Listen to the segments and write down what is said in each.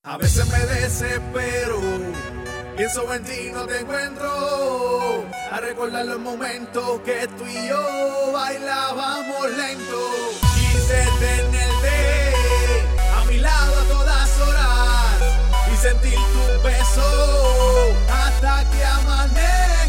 A veces me desespero, pienso en ti, no te encuentro. A recordar los momentos que tú y yo bailábamos lento. Quise tenerte a mi lado a todas horas y sentir tu beso hasta que amanezca.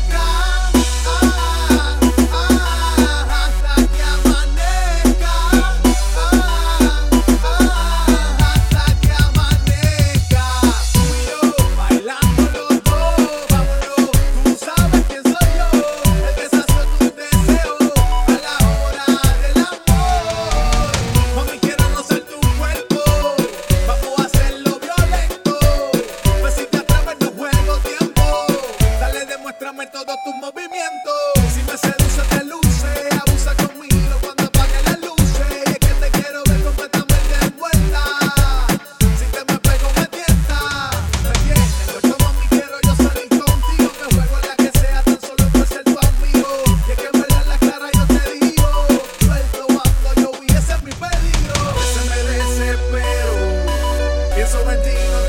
Muéstrame todos tus movimientos. Si me seduce, te luce. Abusa conmigo cuando apague las luces. Y es que te quiero ver completamente envuelta. Si te me pego, me tienta. Me tienes, pues mami, quiero yo salir contigo. Me juego la que sea, tan solo por ser tu amigo. Y es que en verdad en la cara yo te digo, suelto cuando yo vi, ese es mi peligro. A veces me desespero, pienso en ti, no